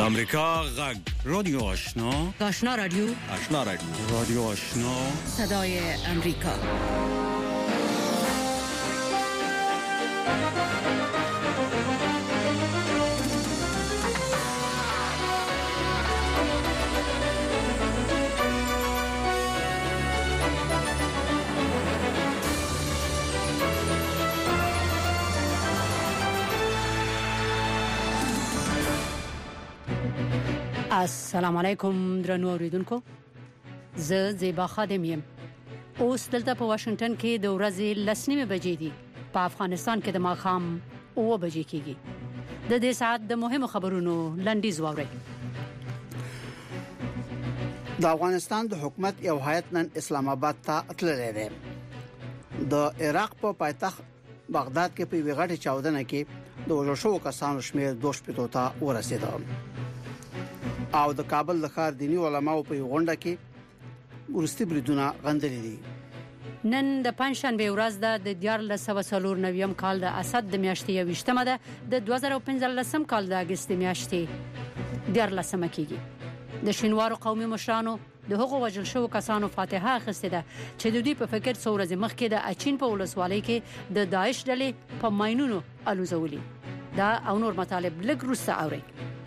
امریکا غږ رادیو آشنا رادیو رادیو آشنا صدای امریکا. السلام علیکم درنو اوریدونکو، زه زیبا خادم یم. اوس دلته په واشنگټن کې د ورځې 10:30 بجې دي. په افغانستان کې د ماښام 9 بجې کېږي. د دې ساعت د مهمو خبرونو لنډیز واورئ. د افغانستان د حکومت یو هیئت نن اسلام آباد ته تللی دی. د عراق په پایتخت بغداد کې په ویغټه چاودنه کې د وژل شوو کسانو شمېر 2 ته ورسېد. او د کابل د ښار دینی علماو په غونډه کې ورستي بریدونه غندلې دي. نن د پنځشنبه ورځ د 1449 کال د اسد د میاشتې 28مه ده. د 2015 کال د اگست میاشتې 14مه کېږي. د شینوارو قومي مشرانو د هغو وژل شوو کسانو فاتحه اخیسته ده چې د دوی په فکر څو ورځې مخکې د اچین په ولسوالۍ کې د داعش ډلې په ماینونو الوزولي. دا او نور مطالب لږ وروسته اورئ.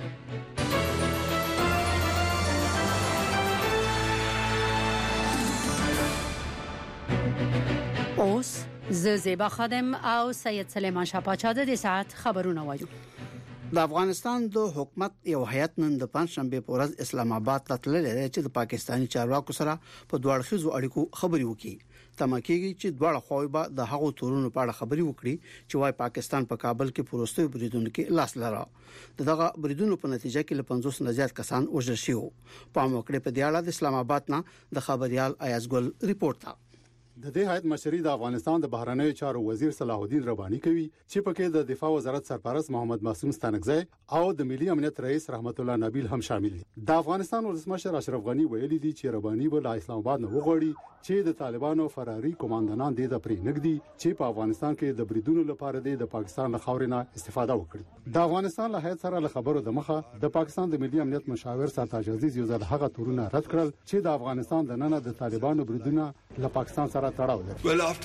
اوس زیبا خادم او سید سلیمان شاپاچا د ساعت خبرونه وایو. د افغانستان د حکومت یو هیئت نن د پنځشنبه په ورځ اسلام آباد ته تللی دی چې د پاکستاني چارواکو سره په دوړخیزو اړیکو خبري وکړي. تمه کېږي چې دواړه خواوې به د هغو تورونو په اړه خبري وکړي چې وايي پاکستان په کابل کې پروستوي بریدونکو کې لاس لري. دغه بریدونو په نتیجه کې له 50 نه زیات کسان وژل شوي. په موکړه په دی اړه د اسلام آباد نه د خبريال ایازګل ریپورت تا. د دې هیئت مشري د افغانستان د بهرنیو چارو وزیر صلاح الدین رباني کوي چې پکې د دفاع وزارت سرپرست محمد معصوم ستانکزی او د ملي امنیت رئیس رحمت الله نبیل هم شامل دي. د افغانستان ولسمشر اشرف غنی ویلي دي چې رباني به له اسلام آباد نه وغواړي چې د طالبانو فراري کمانډانان د پرې نګدي چې په افغانستان کې د بریدونو لپاره د پاکستان له خاورینه استفاده وکړي. د افغانستان له هیئت سره له خبرو د مخه د پاکستان د ملي امنیت مشاور سرتاج عزیز یو ځل هغه تورونه رد کړل چې د افغانستان د نن د طالبانو بریدونه له پاکستان سره تړاو لري.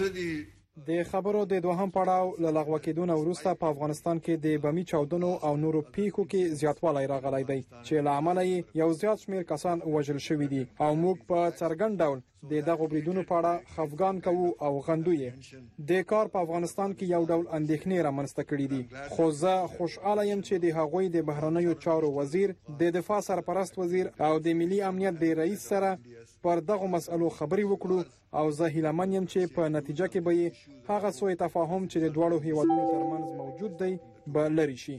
د خبرو د دوهم پړاو له لغوه کېدو وروسته په افغانستان کې د بمی چاودنو او نورو پیښو کې زیاتوالی راغلی دی چې له امله یو زیات شمېر کسان وژل شوي دي او موږ په څرګند ډول د دغه بریدونو په اړه خفګان کوو او غندوی. د کار په افغانستان کې یو ډول اندېښنې رامنځته کړې دي، خو زه خوشاله یم چې د هغوی د بهرنیو چارو وزیر، د دفاع سرپرست وزیر او د ملي امنیت د رئیس سره پر دغه مسئلو خبري وکړو او زه هیلهمن یم چې په نتیجه کې به هغه سوء تفاهم چې د دوړو هیوادونو ترمنځ موجود دی به لري شي.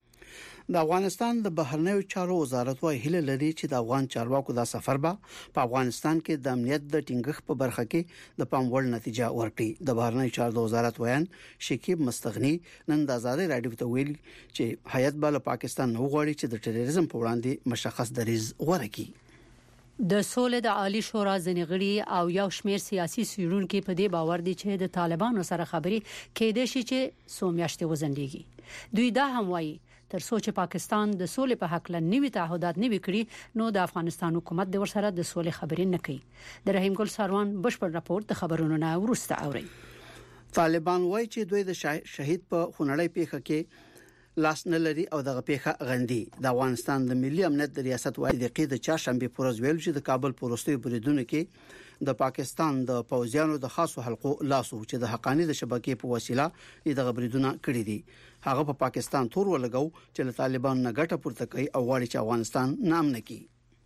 د افغانستان د بهرنیو چارو وزارت وايي هله لري چې د افغان چارواکو د سفر به په افغانستان کې د امنیت د ټینګښت په برخه کې د پام وړ نتیجه ورکړي. د بهرنیو چارو وزارت ویان شکیب مستغنی نن د آزادۍ رادیو ته ویلي چې هیئت به له پاکستان نه وغواړي چې د ټیرریزم په وړاندې مشخص دریځ غوړه کړي. د سولې د عالی شورا ځینې غړي او یو شمېر سیاسي سیرونکو په دې باور دي چې د طالبانو سره خبري کېدې شي چې سومیاشتې وزندېږي. دوی دا هم وایي تر څو چې پاکستان د سولې په حق لنوي تعهدات نه وکړي نو د افغانستان حکومت د ورسره د سولې خبرې نه کوي. د رحیم ګل ساروان بشپړ راپور د خبرونو نه ورسته اوري. طالبان وایي چې دوی د شهید په خونړۍ پیښه کې لاس نه لري او دغه پیښه غندي. د افغانستان د ملي امنیت د ریاست وايي د قید چاشنبه پروز ویل چې د کابل پروستوي بریدونکو کې د پاکستان د پوځیانو د خاصو حلقو لاسو چې د حقانی د شبکې په وسیله دغه بریدونه کړی دي. هغه په پاکستان تور ولګاو چې له طالبان نه ګټه پورته کوي او غواړي چې افغانستان نام نکړي.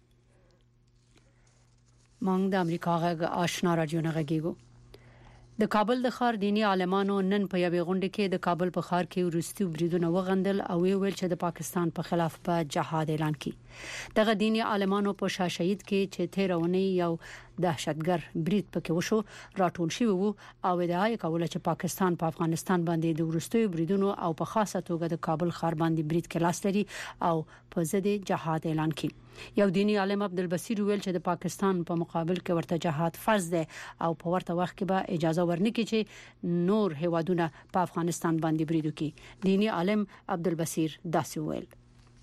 مونږ د امریکا غږ آشنا رادیو نه غږیږو. د کابل د ښار دینی عالمانو نن په یوې غونډه کې د کابل په ښار کې ورستي بریدونه وغندل او ویل چې د پاکستان په خلاف په جهاد اعلان کړي. دغه دینی عالمانو په شاشید کې چې 13 ونې یو دهشتګر برید پکې وشو راټول شوی وو او ادعا یې کوله چې پاکستان په افغانستان باندې د ورستي بریدونو او په خاصه توګه د کابل ښار باندې برید کې لاس لري او په ضد جهاد اعلان کړي. یو دینی عالم عبدالبصیر ویل چې د پاکستان په مقابل کې ورته جهاد فرض ده او په ورته وخت کې به اجازه ورنکړي چې نور هیوادونه په افغانستان باندې برید وکړي. دینی عالم عبدالبصیر داسې ویل.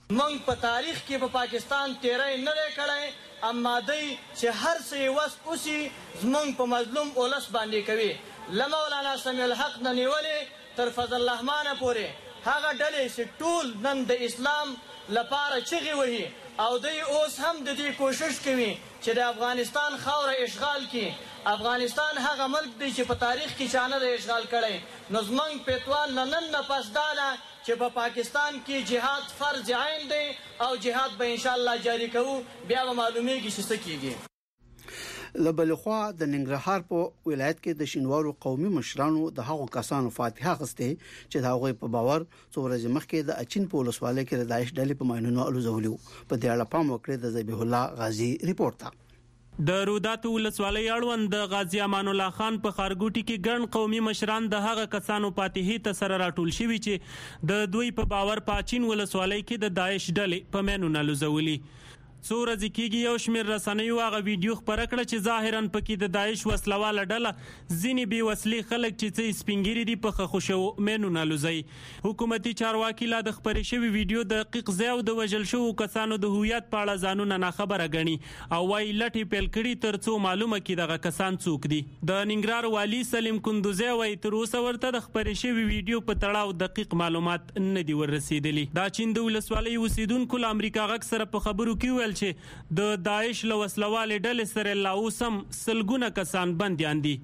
موږ په تاریخ کې په پاکستان تیرای نه کړای، اما دی چې هر څه وس اوسي زمونږ په مظلوم اولس باندې کوي. لمولانا سمیع الحق نه نیولې تر فضل الرحمن پورې هغه ډلې چې ټول نن د اسلام لپاره چغې وهي او دوی اوس هم د دې کوشش کوي چې د افغانستان خاوره اشغال کړي. افغانستان هغه ملک دی چې په تاریخ کې چا نه دی اشغال کړی. نو زمونږ پیتوان نن نه پس دا ده چې په پاکستان کې جهاد فرض عین دی او جهاد به انشاءالله جاری کوو، بیا به معلومیږي چې څه کیږي. لبلخوا د ننګرهار په ولایت کې د شینوارو قومي مشرانو د هغو کسانو فاتحه غسته چې د هغوی په باور څو ورځې مخکې د اچین په ولسوالۍ کې د داعش ډلې په ماینونو الوزولو په دې اړه پام وکړي. د ذبیح الله غازی ریپورت د روداتو ولسوالۍ اړوند د غازی امان الله خان په خارګوټي کې ګڼ قومي مشران د هغه کسانو فاتحه ته سره راټول شوي چې د دوی په باور پاچین ولسوالۍ کې د داعش ډلې په ماینونو الوزولي. څو ورځې کېږي یو شمېر رسنیو هغه ویډیو خپره کړه چې ظاهراً پکې د داعش وسلواله ډله ځینې بې وسلې خلک چې څه سپینګیري دي په ښخو شوو مینونه الوزوي. حکومتي چارواکي لا د خپرې شوي ویډیو د دقیق ځای او د وژل شوو کسانو د هویت په اړه ځانونه ناخبره ګڼي او وایي لټې پیل کړي تر څو معلومه کړي دغه کسان څوک دي. د ننګرهار والي سلیم کندوزی وایي تر اوسه ورته د خپرې شوي ویډیو په تړاو دقیق معلومات نه دي ورسېدلي. دا چین د ولسوالۍ اوسیدونکو له امریکا غږ سره په خبرو کې ویل چې د داعش له وسلوالې ډلې سره لا اوس هم سلګونه کسان بندیان دي.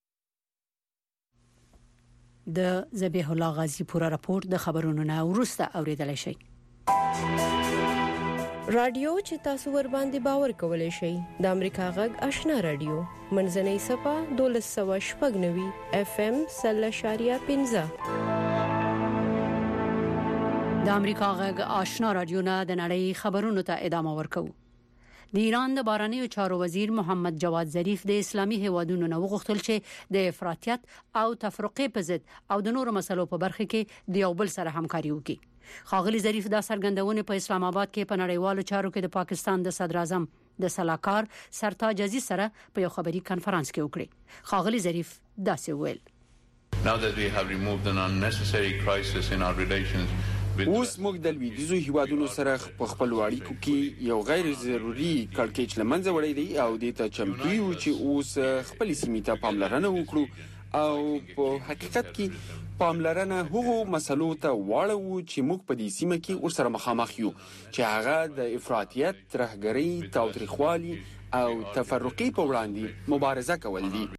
د ذبیح الله غازی پوره راپور د خبرونو نه وروسته اوریدلای شئ. رادیو چې تاسو ور باندې باور کولای شئ د امریکا غږ آشنا رادیو منځنۍ صفه 1290 FM 0.15 د امریکا غږ آشنا رادیو نه د نړۍ خبرونو ته ادامه ورکوي. د ایران د بهرنیو چارو وزیر محمد جواد ظریف د اسلامي هیوادونو نه وغوښتل چې د افراطیت او تفرقه په ضد او د نورو مسلو په برخه کې د یو بل سره همکاري وکړي. ښاغلي ظریف دا څرګندونه په اسلام آباد کې په نړیوالو چارو کې د پاکستان د صدر اعظم د سلاکار سرتاج عزیز سره په یو خبري کانفرنس کې وکړي. ښاغلي ظریف داسې ویل: Now that we have removed an unnecessary crisis in our relations اوس موږ د لویدیځو هیوادونو سره په خپل اړیکو کې یو غیر ضروري کړکېچ لمنځه وړی دی او د ته چمتو یو چې اوس خپل سیمې ته پاملرنه وکړو او په حقیقت کې پاملرنه هغو مسلو ته واړو چې موږ په دې سیمه کې ورسره مخامخ یو چې هغه د افراطیت، ترهګرۍ، تاوتریخوالي او تفرقې په وړاندې مبارزه کول دي.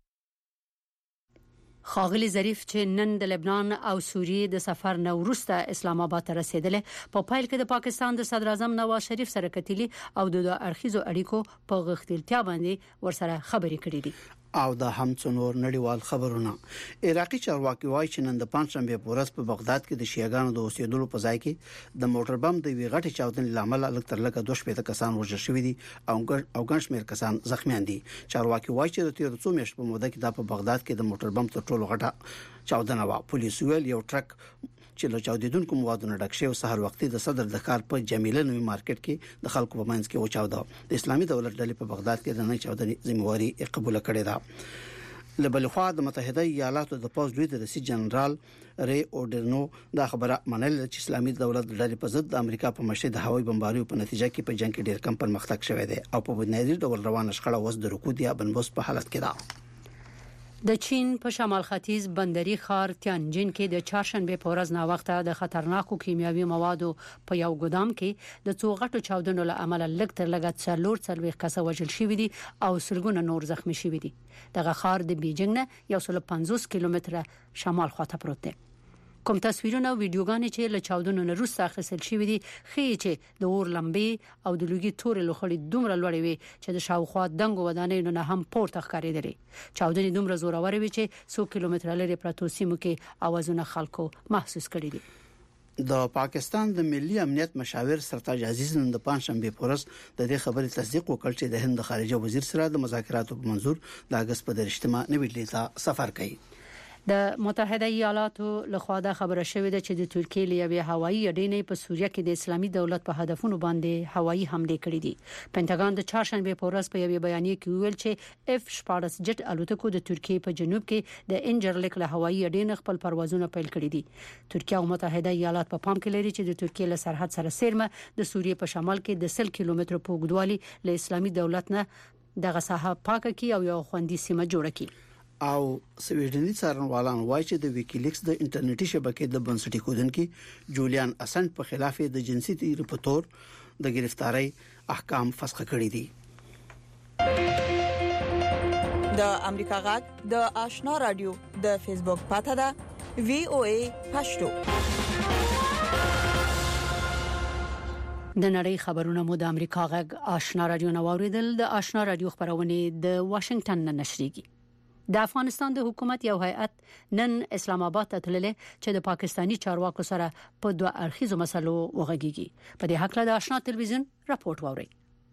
ښاغلي ظریف چې نن د لبنان او سوریې د سفر نه وروسته اسلام آباد ته رسیدل په پایل کې د پاکستان د صدر اعظم نواز شریف سره کتلی او د اړخیزو اړیکو په غښتلتیا باندې ورسره خبرې کړې دي. او د هم څنور نړیوال خبرونه. عراقي چارواکي وایي چې نن د پنځشنبه په ورځ په بغداد کې د شیعاګانو د اوسېدلو په ځای کې د موټر بم د وی غټي چاودنې لامل لږ تر لږه 2 کسان وژل شوي دي او ګڼ شمېر کسان زخمیان دي. چارواکي وایي چې د تیر څو میاشتو په موده کې د په بغداد کې د موټر بم تر ټولو غټه چاودنه و. پولیس ویل یو ټرک چې له چاودیدونکو موادونو ډک شوی سحر وختي د صدر د ښار په جمیله نوي مارکیټ کې د خلکو په منځ کې وچاوده. د اسلامي دولت ډلې په بغداد کې د نه چاودنې ذمہواری قبول کړې ده. لبلخوا د متحده ایالاتو د پوز لوی رئیس جنرال ری اورډرنو دا خبره منل چې اسلامي دولت ډلې په ضد د امریکا په مشرۍ د هوایي بمباریو په نتیجه کې په جنگ کې ډېر کم پرمختګ شوی دی او په بنیادی ډول روانه شخړه وس د رکود یا بنبوس په حالت کې ده. د چین په شمال ختیځ بندري ښار تیانجین کې د چهارشنبه په ورځ نا وخته د خطرناکو کیمیاوي موادو په یو ګودام کې د څو غټو چاودنو له امله لږ تر لږه 4 کسه وژل شوي دي او سلګونه نور زخمی شوي دي. دغه ښار د بیجینګ نه 150 کیلومتره شمال خواته پروت دی. کوم تصویرونه او ویډیوګانې چې له چاودنو نه وروسته اخیستل شوي دي ښیي چې د اور لمبې او د لوګي تورې لوخړې دومره لوړې وي چې د شاوخوا دنګو ودانیو نه هم پورته ښکارېدلې. چاودنې دومره زورورې وي چې 100 کیلومتره لرې پرتو سیمو کې اوازونه خلکو محسوس کړي دي. د پاکستان د ملي امنیت مشاور سرتاج عزیز نن د پنځشنبه په ورځ د دې خبرې تصدیق وکړ چې د هند خارجه وزیر سره د مذاکراتو په منظور د اگست په 13 نوې ډیلي ته سفر کوي. د متحده ایالاتو لخوا دا خبره شوې ده چې د ترکیې لیوي هوایي اډې په سوریه کې د اسلامي دولت په هدفونو باندې هوایي حمله کړې دي. پنټاګان د چهارشنبه په ورځ په یوه بیانیه کې ویل چې F-14 جټ الوتکو د ترکیې په جنوب کې د انجرلیک له هوایي اډې خپل پروازونه پیل کړي دي. ترکیه او متحده ایالات په پام کې لري چې د ترکیې له سرحد سره سیرمه د سوریې په شمال کې د 100 کیلومتر په اوږدوالي له اسلامي دولت نه دغه ساحه پاکه کی او یو خوندي سیمه جوړه کی. او سویډني څارنوالان وایي چې د ویکیلیکس د انټرنیټي شبکې د بنسټي کودونکو جولیان اسنټ په خلاف د جنسي تیر په تور د گرفتاری احکام فسخ کړی دي. د امریکا غږ د آشنا رادیو د فیسبوک پاڼه ده VOA پښتو. د نړۍ خبرونه مو د امریکا غږ آشنا رادیو نواوریدل. د آشنا رادیو خبرونه د واشنگټن نه نشریږي. د افغانستان د حکومت یو هیئت نن اسلام آباد ته تللی چې د پاکستانی چارواکو سره په دوه اړخیزو مسلو وغږیږي. په دې حق له د آشنا ټلویزیون راپورټ واوري.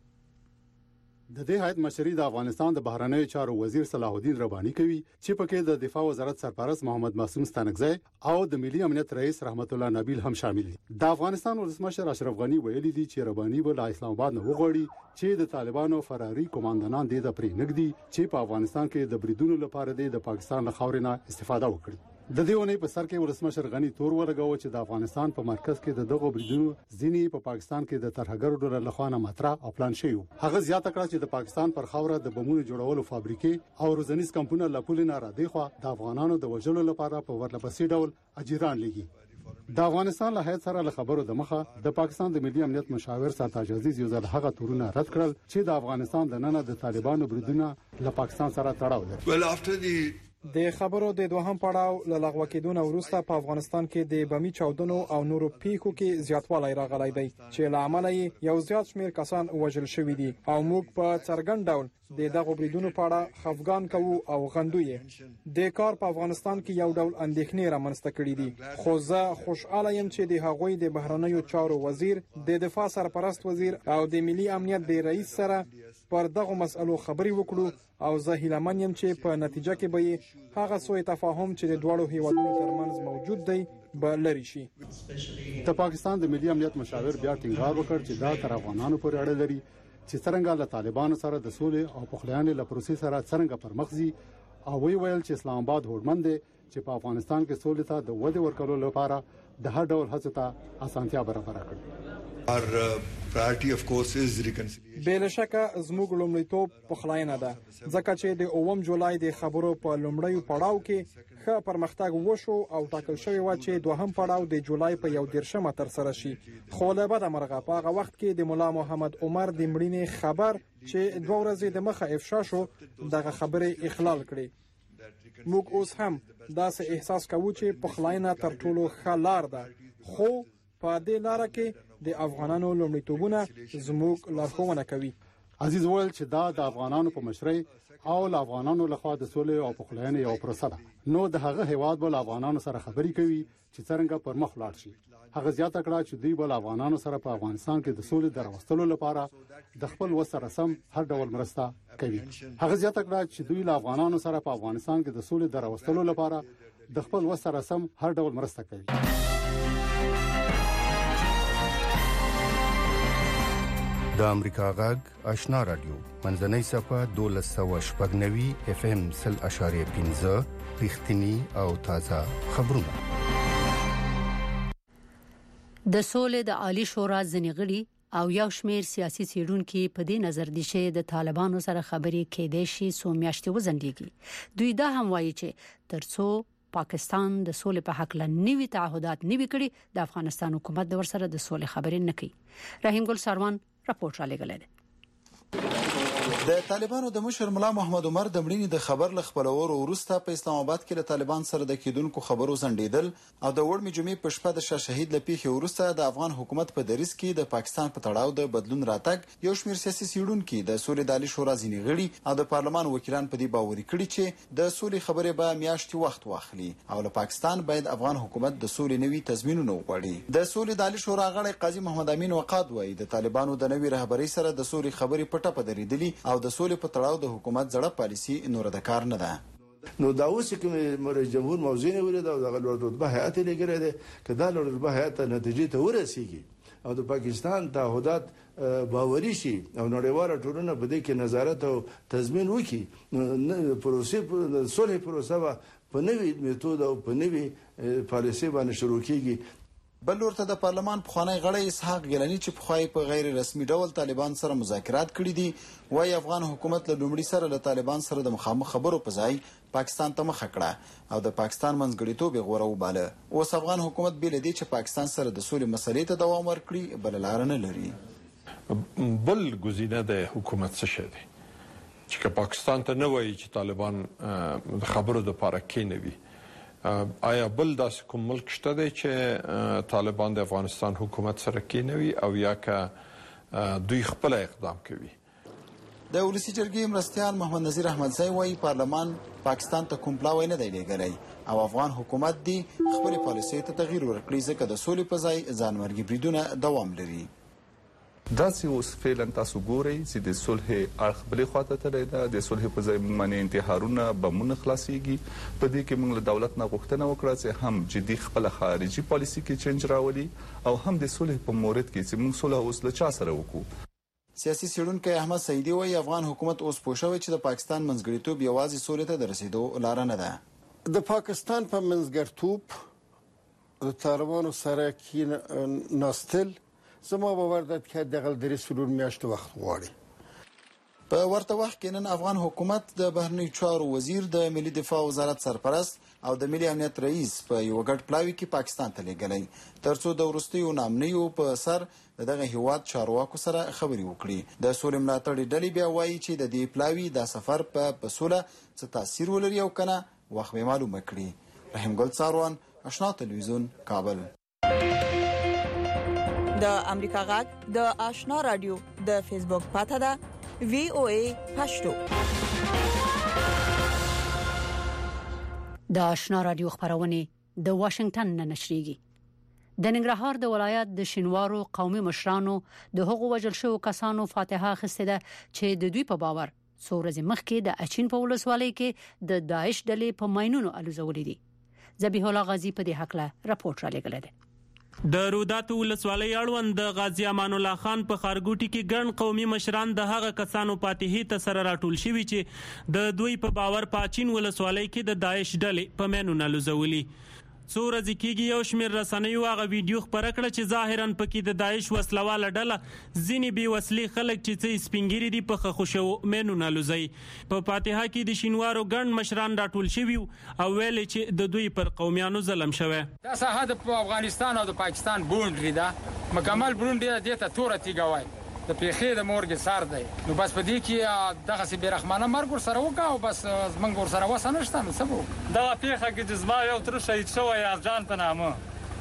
د دې هیئت مشري د افغانستان د بهرنیو چارو وزیر صلاح الدین رباني کوي چې پکې د دفاع وزارت سرپرست محمد معصوم ستانکزی او د ملي امنیت رئیس رحمت الله نبیل هم شامل دي. د افغانستان ولسمشر اشرف غنی ویلي دي چې رباني به له اسلام آباد نه وغواړي چې د طالبانو فراري کمانډانان د پرې نګدي چې په افغانستان کې د بریدونو لپاره د پاکستان له خاورې نه استفاده وکړي. د دیونه په سر کې ولسمشر غنی تور ولګاو چې د افغانستان په مرکز کې دغه بریدونو ځینی په پاکستان کې د ترهګرو ډلو لخوا نه مطرح او پلان شوی. هغه زیاته کړه چې د پاکستان پر خاوره د بمونو جوړولو فابریکې او روزنیز کمپونه له پول نه را دی خو د افغانانو د وژلو لپاره په ورلپسې ډول اجیران لګي. د افغانستان له هیڅ سره له خبرو د مخه د پاکستان د ملي امنیت مشاور سرتاج عزیز یو ځل هغه تورونه رد کړل چې د افغانستان د نن د طالبانو بریدونه له پاکستان سره تړاو لري. د خبرو د دوهم پړاو له لغوه کېدو وروسته په افغانستان کې د بمی چاودنو او نورو پیښو کې زیاتوالی راغلی دی چې له امله یو زیات شمېر کسان وژل شوي دي او موږ په څرګند ډول د دغو بریدونو په اړه خفګان کوو او غندو یې. د کار په افغانستان کې یو ډول اندېښنې رامنځته کړې دي خو زه خوشاله یم چې د هغوی د بهرنیو چارو وزیر د دفاع سرپرست وزیر او د ملي امنیت د رئیس سره پر دغه مسئلو خبري وکړو او زه هیلهمن یم چې په نتیجه کې به هغه سوء تفاهم چې د دوړو هیوادونو ترمنځ موجود دی به لري شي. د پاکستان د ملي امنیت مشاور بیا ټینګار وکړ چې دا تر افغانانو پورې اړه لري چې څنګه له طالبانو سره د سولې او پخلاینې له پروسې سره څنګه پرمخځي او ویل چې اسلام آباد هوډمن دی چې په افغانستان کې سولې ته د وده ورکولو لپاره د هر ډول هڅو ته اسانتیا برابر کړي. Our priority of course is reconciliation. بل شکه زموږ لومړیتوب پخلاینه ده ځکه چې د 9 جولای د خبرو په لومړیو پړاو کې ښه پرمختګ وشو او ټاکل شوی و چې دوهم پړاو د جولای په 11 تر سره شي. خو له بده مرغه په هغه وخت کې د مولا محمد عمر د مړینې خبر چې 2 ورځې د مخه افشا شو دغه خبره اخلال کړي. موږ اوس هم داسې احساس کوو چې پخلاینه تر ټولو ښه لار ده خو په دې لار کې د افغانانو لومړیتوبونه زموږ لارښوونه کوي. عزیز ویل چې دا د افغانانو په مشرۍ او له افغانانو لخوا د سولې او پخلاینې یو پروسه ده. نو د هغه هیواد بل افغانانو سره خبري کوي چې څنګه پر مخ لاړ شي. هغه زیاته کړه چې دوی بل افغانانو سره په افغانستان کې د سولې دروستلو لپاره د خپل وسره سم هر ډول مرسته کوي. هغه زیاته کړه چې دوی له افغانانو سره په افغانستان کې د سولې دروستلو لپاره د خپل وسره سم هر ډول مرسته کوي. د امریکا غږ آشنا رادیو منځنۍ صفه 1290 FM 0.15 رښتینی او تازه خبرونه. د سولې د عالی شورا ځنیغړي او یو شمېر سیاسي څېړونکو په دې نظر دي چې د طالبانو سره خبرې کېدې شي سو میاشتې وزندېږي. دوی دا هم وایي چې ترڅو پاکستان د سولې په حق لنیوي تعهدات نیوي کړي د افغانستان حکومت د ورسره د سولې خبرې نه کوي. رحیم ګل ساروان راپورټ را لګلې ده. د طالبانو د مشر مولا محمد عمر د مړینې د خبر ل خبرولو وروسته په اسلام آباد کې له طالبان سره د کېدونکو خبرو زندیدل او د وړمې جمعې په شپه د شهید لپیخي وروسته د افغان حکومت په دریس کې د پاکستان په تړاو د بدلون راتګ یو شمېر سیاسي څېړونکو د سولې د عالی شورا ځینې غړي او د پارلمان وکیلان په دې باوري کړي چې د سولې خبرې به میاشتې وخت واخلي او له پاکستان باید افغان حکومت د سولې نوي تضمینونه وغواړي. د سولې د عالی شورا غړي قاضي محمد امین وقاد وایي د طالبانو د نوي رهبرۍ سره د سولې خبرې پټه پدریدلي او د سولې په تړاو د حکومت زړه پالیسی نور د کار نه ده. نو دا اوس کوم رئیس جمهور موضوع نه ولید او د لوړ رتبه هیئت لګره ده کدا لوړ رتبه هیئت نتیجې ته ورسیږي او د پاکستان تعهدات باوري شي او نړیواله ټولنه په دې کې نظارت او تضمین وکړي پروسې صلح پروسه په نوې میتود او په نوې پالیسي باندې شروع کیږي. بل ورته د پارلمان پخوانی غړی اسحاق ګیلانی چې پخوای په غیر رسمي ډول طالبان سره مذاکرات کړي دي وايي افغان حکومت له لومړي سره له طالبان سره د مخامخ خبرو په ځای پاکستان ته مخه کړه او د پاکستان منځګړیتوب یې غوره وباله. اوس افغان حکومت بل دی چې پاکستان سره د سولې مسلې ته دوام ورکړي بل لار نه لري. بل گزینه د حکومت څه شي دی چې پاکستان ته نه وایي چې طالبان د خبرو د پاره کې نه وي. آیا بل داسې کوم ملک شته دی چې طالبان د افغانستان حکومت سره کېنوي او یا که دوی خپل اقدام کوي؟ د ولسی جرګې مرستیال محمد نذیر احمدزی وايي پارلمان پاکستان ته کوم پلاوی نه دی لګړی او افغان حکومت دی خپل پالیسي ته تغییر ورکړي ځکه د سولې په ځای ځانمرګي بریدونه دوام لري. داسې اوس فعلا تاسو ګورئ چې د صلح اړخ بلې خواته تللی ده. د صلح په ځای موږ باندې انتحارونه بمونه خلاصیږي. په دې کې موږ له دولت نه غوښتنه وکړه چې هم جدي خپله خارجي پالیسي کې چینج راولي او هم د صلح په مورد کې چې موږ صلح اوس له چا سره وکړو. سیاسي څېړونکی احمد سعیدي وايي افغان حکومت اوس پوه شوی چې د پاکستان منځګړیتوب یوازې سولې ته د رسیدو لاره نه ده. د پاکستان په منځګړیتوب د طالبانو سره کېناستل زما باور ده چې دغه درې څلور میاشتې وخت غواړي. په ورته وخت کې نن افغان حکومت د بهرنیو چارو وزیر د ملي دفاع وزارت سرپرست او د ملي امنیت رئیس په یو ګډ پلاوي کې پاکستان ته لېږلی ترڅو د وروستیو نامنیو په سر دغه هیواد چارواکو سره خبرې وکړي. د سولې ملاتړي ډلې بیا وایي چې د دې پلاوي د سفر په سوله څه تاثیر ولري او کنه وخت به معلومه کړي. رحیم ګل څاروان آشنا تلویزیون کابل. د امریکا غږ د آشنا رادیو د فیسبوک پاته ده VOA پښتو. د آشنا رادیو خبرونه د واشنگټن نه نشریږي. د ننګرهار د ولایت د شینوارو قومي مشرانو د حقوق وجل شو کسانو فاتحه خسته ده چې د دوی په باور څورځ مخکې د اچین په ولسوالۍ کې د داعش ډلې په ماينونو الوزولې دي. ذبیح الله غازی په دې حق له راپورټ را لګل دی. د روداتو ولسوالۍ اړوند د غازی امان الله خان په خارګوټي کې ګڼ قومي مشران د هغه کسانو فاتحې ته سره راټول شوي چې د دوی په باور پاچین ولسوالۍ کې د داعش ډلې په مینونه لوزولي. څو ورځې کېږي یو شمېر رسنیو هغه ویډیو خپره کړه چې ظاهراً پکې د داعش وسلواله ډله ځینې بې وسلې خلک چې څه سپینګیري دي په ښخو شوو مینونه لوزي. په فاتحه کې د شینوارو ګڼ مشران راټول شوي او ویل چې د دوی پر قومیانو ظلم شوی. دا ساحه د افغانستان او د پاکستان بونډري ده مکمل بونډري ده ته توره تیګه وای د پیخې د مورګ سار دی. نو بس په دې کې دغه سي بیرحمانه مرګ سره وکا او بس زمنګ ور سره وسه نشته نو سبو دا پیخه کې د زما یو تر شهید شوی ارجان په نامه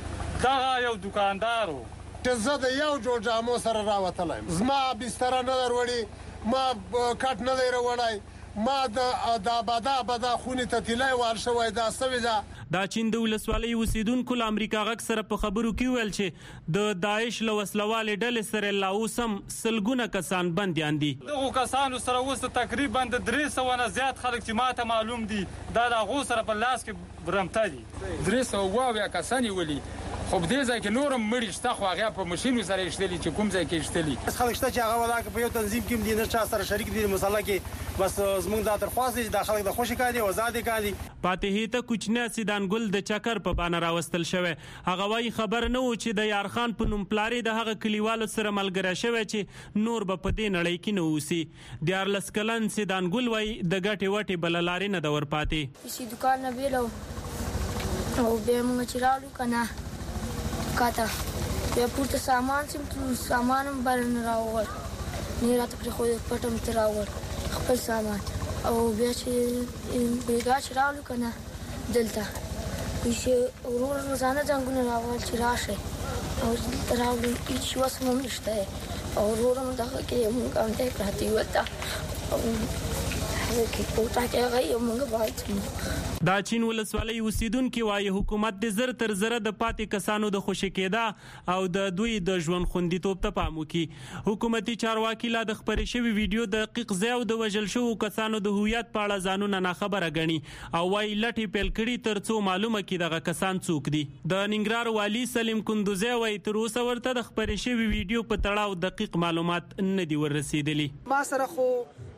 دا یو دکاندارو چې زه د یو جوړ جامو سره راوتلم زما بستر نه دروړي ما کټ نه دروړای ما د آبادا خونی ته تلای وال شوی دا سوي دا چین د ولسوالۍ اوسیدونکو له امریکا غږ سره په خبرو کې ویل چې د داعش له وسلوالې ډلې سره لا اوسم سلګونه کسان بنديان دي. دغه کسانو سره اوس تقریبا د 300 نه زیات خلک چې ماته معلوم دي دا د غو سره په لاس کې برمته دي. 300 کسان ولي خو په دې ځای کې نورم مړی شته خو هغه په ماشینو سره ایشتلی چې کوم ځای کې ایشتلی خلک شته چې هغه ولاکه په یو تنظیم کې دي نه چا سره شریک دي مسله کې بس زمونږ د درخواست دي د خلک د خوشی کاندي او آزاد کاندي. فاتحې ته کوچنی سیدان ګل د چکر په بانه راوستل شوی. هغه وايي خبر نه و چې د یار خان په نوم پلاری د هغه کلیوالو سره ملګری شوی چې نور به په دې نړۍ کې نه اوسي. د ارلس کلن سیدان ګل وايي د ګټې وټې بل لارې نه د ور پاتې شي دکان نه ویلو او به موږ چې راړو کنه کاته به پورته سامان سامانم برن راوړ نه راته پر خو پټم تر راوړ خپل سامان او بیا چې بیګا چې راړو کنه دلته چې ورور روزانه څنګه راوړ چې راشه او راوړ هیڅ وسمه نشته او ورور هم دغه کې موږ هم ته پراتی وته کې کوټه کې غي موږ باید دا چین ولسوالۍ اوسیدونکو وايي حکومت د زر تر زره د پاتې کسانو د خوشی کېدا او د دوی د ژوند خوندیتوب ته پام وکړي. حکومتي چارواکي لا د خبرې شوی ویډیو د دقیق ځای او د وژل شوو کسانو د هویت په اړه ځانونه نه خبره غني او وايي لټي پیل کړي ترڅو معلومه کړي دغه کسان څوک دي. د ننګرهار والی سلیم کندوزی وايي تر اوسه ورته د خبرې شوی ویډیو په تړاو دقیق معلومات نه دي ورسېدلي. ما سره خو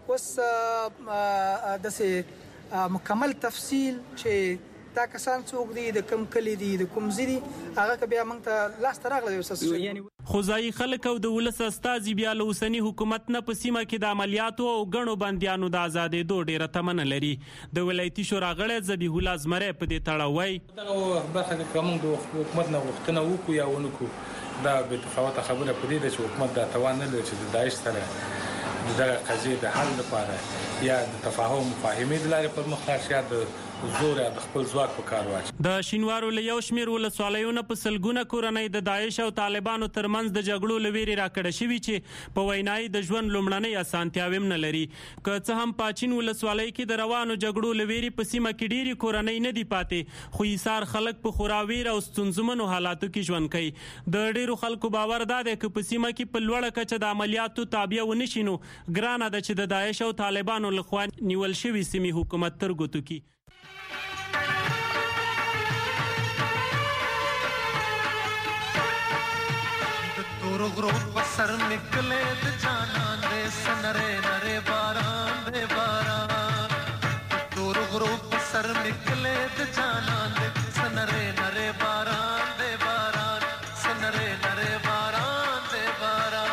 اوس د مکمل تفصیل چې دا کسان څوک دي د کوم کلی دي د کوم ځای دي هغه بیا موږ ته لاس تراغله وسه. خو ځای خلک او د ولس استازي بیا له اوسنی حکومت نه په سیمه کې د عملیاتو او غنو بندیانو د آزادېدو ډیره تمنه لري. د ولایتي شورا غړی ذبیح الله زمری په دې تړاو وایي دغه برخه کې کوم د حکومت نه وختونه وکړو یا ونکو دا به تفاوت خبره پدې ده چې حکومت دا توان نه لري چې د داعش سره دغه قضیه د حل لپاره یا د تفاهم مفاهمې د لارې پر مخ راشي یا د زور یا د خپل ځواک په کار واچي. د شینوارو له یو شمیر ولسوالیونو په سلګونه کورنۍ د داعش او طالبانو ترمنځ د جګړو لويري راکړه شوی چې په وینای د ژوند لومړنۍ اسانتیاوي نه لري. که څه هم پاچین ولسوالۍ کې د روانو جګړو لويري په سیمه کې ډيري کورنۍ نه دی پاتې خو ایثار خلک په خوراویر او ستونزمنو حالاتو کې ژوند کوي. د ډیرو خلکو باور دا دی چې په سیمه کې په لوړه کچه د عملیاتو تابع ونشینو ګرانه ده چې د داعش او طالبانو لخوا نیول شوی سیمه حکومت ترګوتو کی. تور غرو سر نکلے د جانان دے سنرے نرے باران دے باران تور غرو سر نکلے د جانان دے سنرے نرے باران دے باران سنرے نرے باران دے باران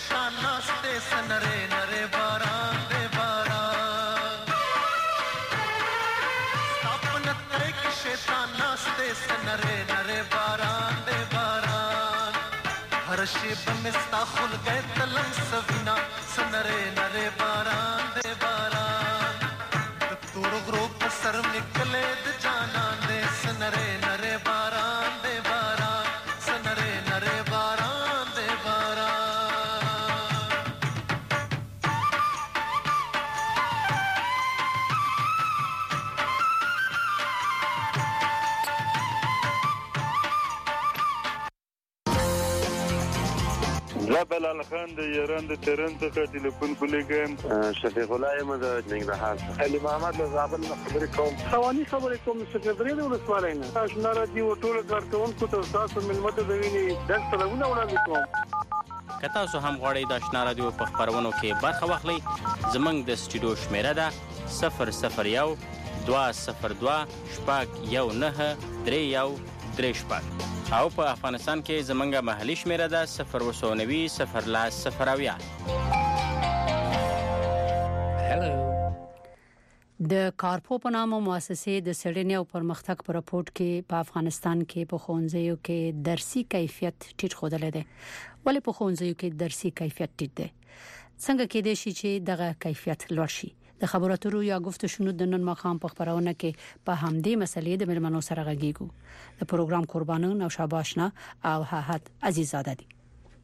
شیطان ناستے سنرے نرے باران دے باران اپنت کرے کہ شیطان ناستے سنرے نرے باران دے باران ہر شیب مستا خل گئے تلم سوینا سنرے نرے باران دے باران تور غروب سر نکلے د جانان دے سنرے نرے باران دے باران سنرے نرے باران دے باران بلال خان د ایران د تهران څخه ټلیفون کولیږم شفیق الله احمد د ننګرهار علي محمد له زابل خبرې کوم خواني خبرې کوم سکرټری د ولسوالۍ نه آشنا راډیو ټول کارکونکو ته تاسو ملمت د ویني درس سلامونه وړاندې کوم که تاسو هم غواړئ د آشنا راډیو په خبرونو کې برخه واخلئ زموږ د سټوډیو شمیره ده 001 202 19 او په افغانستان کې زمونږ محلي شمیره ده 090 د کارپو په نامه مؤسسې د سړنې او پرمختګ په راپورټ کې په افغانستان کې په ښوونځیو کې درسي کیفیت ټیټ ښودل دي ولې په ښوونځیو کې درسي کیفیت ټیټ دی څنګه کېدای شي چې دغه کیفیت لوړ شي د خبرو اترو یا گفتشونو د نن مخام په خبرونه کې په همدې مسلې د ملمنو سره غږیږو د پروګرام قربانون او شاباشنا او حاحت عزیزاده دي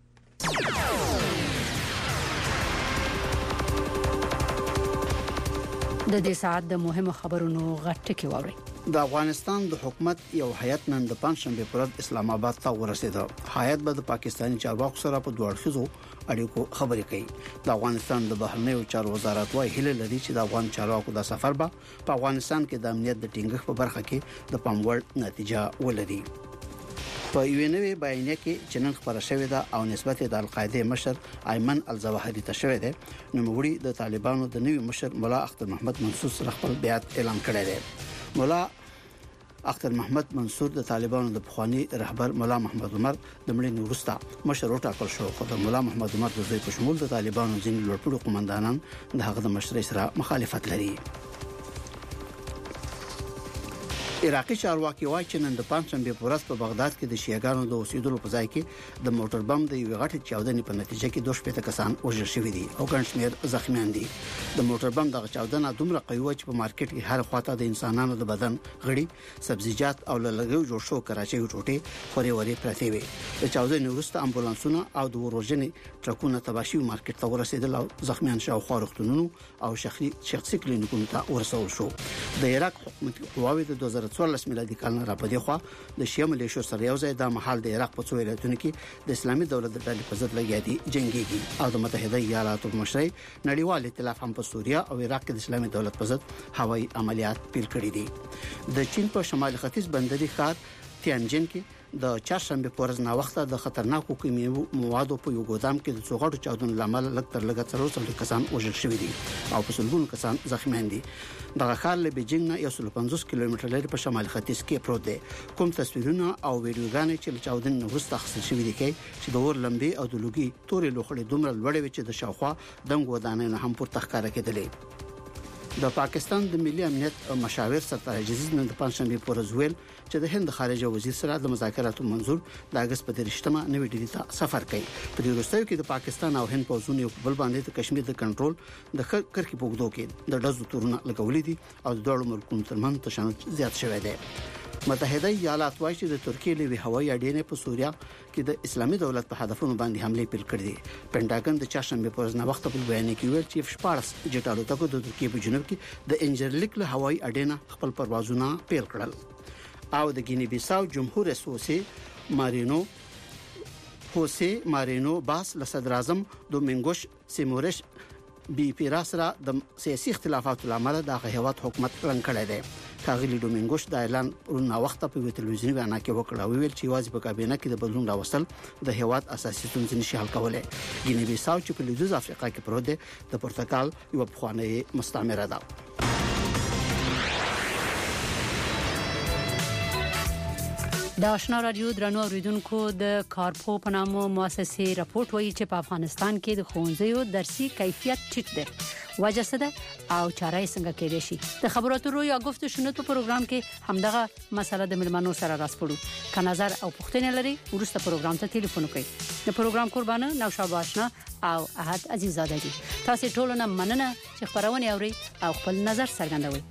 د دې ساعت د مهمو خبرونو غټکی ووري د افغانستان د حکومت یو هیئت نن د پنځشنبه پر ورځ اسلام آباد ته ورسېده. هیئت به د پاکستاني چارواکو سره په دوه اړخیزو اړیکو خبرې کوي. د افغانستان د بهرنیو چارو وزارت وايي هله لري چې د افغان چارواکو د سفر به په افغانستان کې د امنیت د ټینګښت په برخه کې د پاموړ نتیجه ولري. په یو نوې بیانیه کې چې نن خبره شوې ده او نسبت د القاعده مشر ایمن الزواهری ته شوې ده نو موږ د طالبانو د نوې مشر مولا اختر محمد منصور سره خپل بیعت اعلان کړی دی. مولا اختر محمد منصور د طالبانو د پخوانی رهبر مولا محمد عمر د مړینې وروسته مشر وټاکل شو خو د مولا محمد عمر د زوی په شمول د طالبانو ځینې لوړپوړو قومندانان د هغه د مشرۍ سره مخالفت لري. عراقي چارواکي وايي چې نن د پنځشنبه په ورځ په بغداد کې د شیعاګانو د اوسېدلو په ځای کې د موټر بم د یو غټ چاودنې په نتیجه کې 2 کسان وژل شوي دي او ګڼ شمېر زخمیان دي. د موټر بم دغه چاودنه دومره قوي و چې په مارکیټ کې هر خواته د انسانانو د بدن غړي سبزیجات او لږو جوړ شو کراچۍ ټوټې خوري وري پرته وي. د چاودنې وروسته امبولانسونه او د وروژنې ټرکونه تباشي مارکیټ ته ورسېدل او زخمیان شاوخوا روغتونونو او شخصي کلینیکونو ته ورسول شو. د عراق حکومت قواوی د 2014 میلادي کال نه راپدې خو د شیعه ملیشو سره یو ځای د محل د عراق په څو ولایتونو کې د اسلامي دولت د ډلې په ضد لګیادي جنگيږي او د متحده ایالاتو مشرۍ نړیوال ائتلاف هم په سوریه او عراق کې د اسلامي دولت په ضد هوایي عملیات پیل کړي دي. د چین په شمال ختیځ بندري ښار تیانجن کې د چهارشنبه په ورځ نا وخته د خطرناکو کیمیاوي موادو په یو ګودام کې د څوغړو چاودنې لامل لږ تر لږه 300 کسان وژل شوي دي او په سلګونو کسان زخمیان دي. دغه ښار له بیجینګ نه 150 کیلومتر لري په شمال ختیځ کې پروت دی. کوم تصویرونه او ویډیوګانې چې له چاودنې وروسته اخیستل شوي دي چې د اور لمبې او د لوګي تورې لوخړې دومره لوړې وي چې د شاوخوا دنګ ودانۍ نه هم پورته ښکاره کېدلې. د پاکستان د ملي امنیت مشاور سردار عزیز نن د پنځشنبه په ورځ ویل چې د هند خارجه وزیر سره د مذاکراتو منظور د اگست په 13مه نوې ډیلي ته سفر کوي. په دې وروستیو کې د پاکستان او هند پوځونو په بل باندې د کشمیر د کنټرول د کرکي په وګړو کې د ډزو تورونه لګولې دي او د دوه ملکونو ترمنځ تشنج زیات شوی دی. متحده ایالات وايي چې د ترکیې لوي هوایي اډې په سوریه کې د اسلامي دولت په هدفونو باندې حمله پیل کړې دي. پینټاګن د چهارشنبه په ورځ نه وخت په بیان کې ویل چې F-14 جټ الوتکو د ترکیې په جنوب کې د انجرلیک له هوایي اډې نه خپل پروازونه پیل کړل او د ګینی بیساو جمهور رئیس خوسه مارینو باس له صدر اعظم دومینګوش سیمورش بي پیراسرا د سیاسي اختلافاتو لامل د هیواد حکومت پلان کړی دی. کاغلی دومینګوش د اعلان ورنه وخت په تلویزیوني بیان کې وکړ او ویل چې واجب په کابینه کې د بدلون راوستل د هیواد اساسي ستونزې نشي حل کولای. ګینی بیساو چې په لویدیځ افریقا کې پروت دی د پرتګال یو پخوانی مستعمره ده. د آشنا رادیو درنو اوریدونکو د کارپو په نامه مؤسسه راپورټ وایي چې په افغانستان کې د ښوونځیو درسي کیفیت ټیټ دی. وجه څه ده او چاره یې څنګه کېدای شي؟ د خبرو اترو یا گفت شنو په پروګرام کې همدغه مسله د ملمنو سره راسپړو. که نظر او پوښتنه لري ورسته پروګرام ته ټلیفون وکړئ. د پروګرام قربانه نوشابه آشنا او احد عزیزاده دي. تاسو ټول نه مننه چې خبرونه اوري او خپل نظر څرګندوي.